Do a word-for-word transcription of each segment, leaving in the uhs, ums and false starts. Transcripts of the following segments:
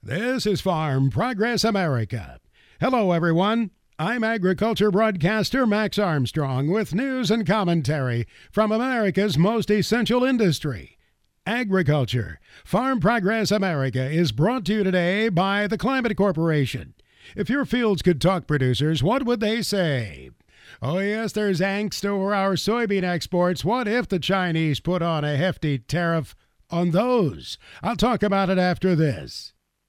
This is Farm Progress America. Hello, everyone. I'm agriculture broadcaster Max Armstrong with news and commentary from America's most essential industry, agriculture. Farm Progress America is brought to you today by the Climate Corporation. If your fields could talk, producers, what would they say? Oh, yes, there's angst over our soybean exports. What if the Chinese put on a hefty tariff on those? I'll talk about it after this.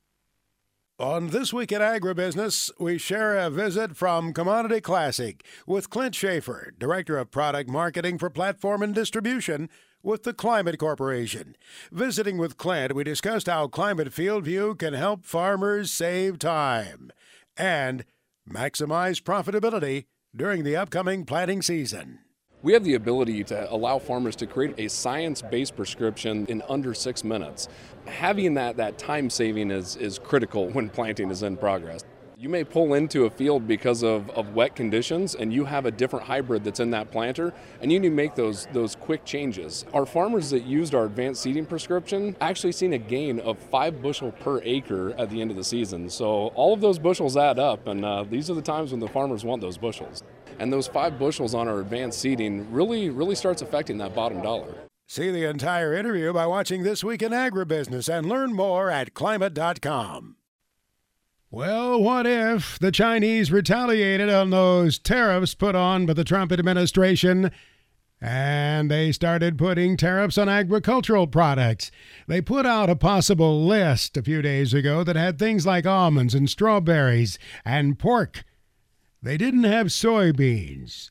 On This Week in Agribusiness, we share a visit from Commodity Classic with Clint Schaefer, Director of Product Marketing for Platform and Distribution with the Climate Corporation. Visiting with Clint, we discussed how Climate Field View can help farmers save time and maximize profitability during the upcoming planting season. We have the ability to allow farmers to create a science-based prescription in under six minutes. Having that, that time saving is, is critical when planting is in progress. You may pull into a field because of, of wet conditions and you have a different hybrid that's in that planter and you need to make those, those quick changes. Our farmers that used our advanced seeding prescription actually seen a gain of five bushel per acre at the end of the season. So all of those bushels add up, and uh, these are the times when the farmers want those bushels. And those five bushels on our advanced seeding really, really starts affecting that bottom dollar. See the entire interview by watching This Week in Agribusiness and learn more at climate dot com. Well, what if the Chinese retaliated on those tariffs put on by the Trump administration and they started putting tariffs on agricultural products? They put out a possible list a few days ago that had things like almonds and strawberries and pork. They didn't have soybeans.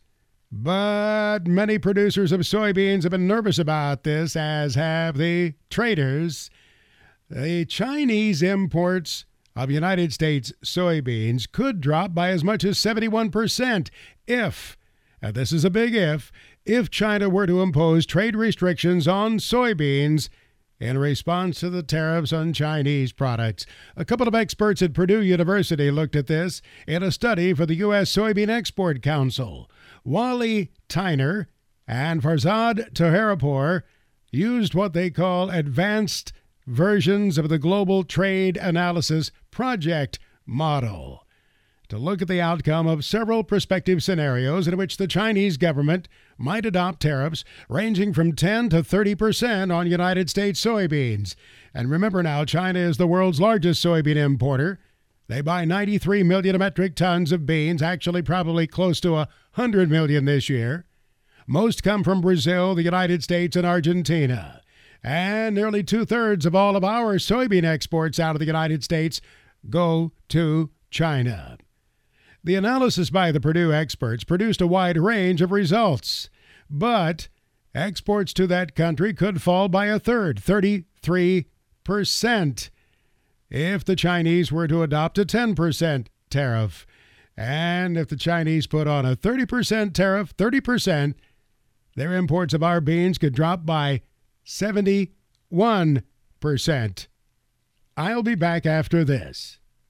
But many producers of soybeans have been nervous about this, as have the traders. The Chinese imports of United States soybeans could drop by as much as seventy-one percent if, and this is a big if, if China were to impose trade restrictions on soybeans in response to the tariffs on Chinese products. A couple of experts at Purdue University looked at this in a study for the U S Soybean Export Council. Wally Tyner and Farzad Taheripour used what they call advanced versions of the Global Trade Analysis Project model to look at the outcome of several prospective scenarios in which the Chinese government might adopt tariffs ranging from ten to thirty percent on United States soybeans. And remember now, China is the world's largest soybean importer. They buy ninety-three million metric tons of beans, actually probably close to one hundred million this year. Most come from Brazil, the United States, and Argentina. And nearly two-thirds of all of our soybean exports out of the United States go to China. The analysis by the Purdue experts produced a wide range of results, but exports to that country could fall by a third, thirty-three percent, if the Chinese were to adopt a ten percent tariff. And if the Chinese put on a thirty percent tariff, thirty percent, their imports of our beans could drop by seventy-one percent. I'll be back after this.